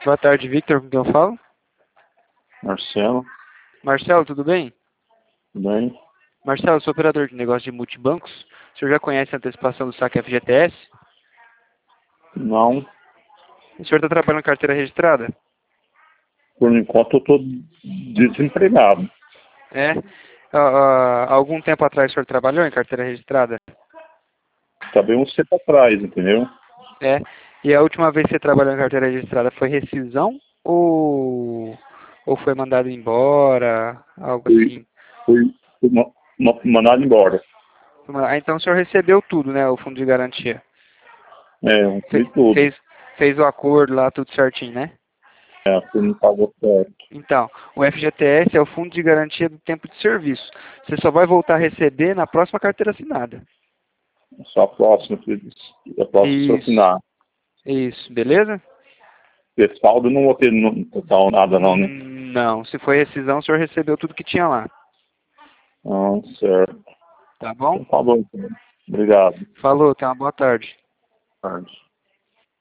Boa tarde, Victor. Com quem eu falo? Marcelo, Marcelo, tudo bem? tudo bem? Marcelo, sou operador de negócio de multibancos. O senhor já conhece a antecipação do saque FGTS? Não, O senhor está trabalhando em carteira registrada? por enquanto eu estou desempregado. É. Há algum tempo atrás o senhor trabalhou em carteira registrada? Tá bem um tempo atrás, entendeu? É. E a última vez que você trabalhou em carteira registrada foi rescisão ou foi mandado embora? Algo Fui, assim. fui mandado embora. Ah, então o senhor recebeu tudo, né? O fundo de garantia. É, eu Fe- fiz tudo. Fez, fez o acordo lá, tudo certinho, né? É, você não pagou certo. Então, o FGTS é o Fundo de Garantia do Tempo de Serviço. Você só vai voltar a receber na próxima carteira assinada. Só a próxima, a próxima se eu Isso, assinar. isso, beleza? Respaldo não vou ter no total nada não, né? Não, se foi rescisão, o senhor recebeu tudo que tinha lá. Não, certo. Tá bom? Então tá bom, então. Obrigado. Falou, tenha uma boa tarde. Boa tarde.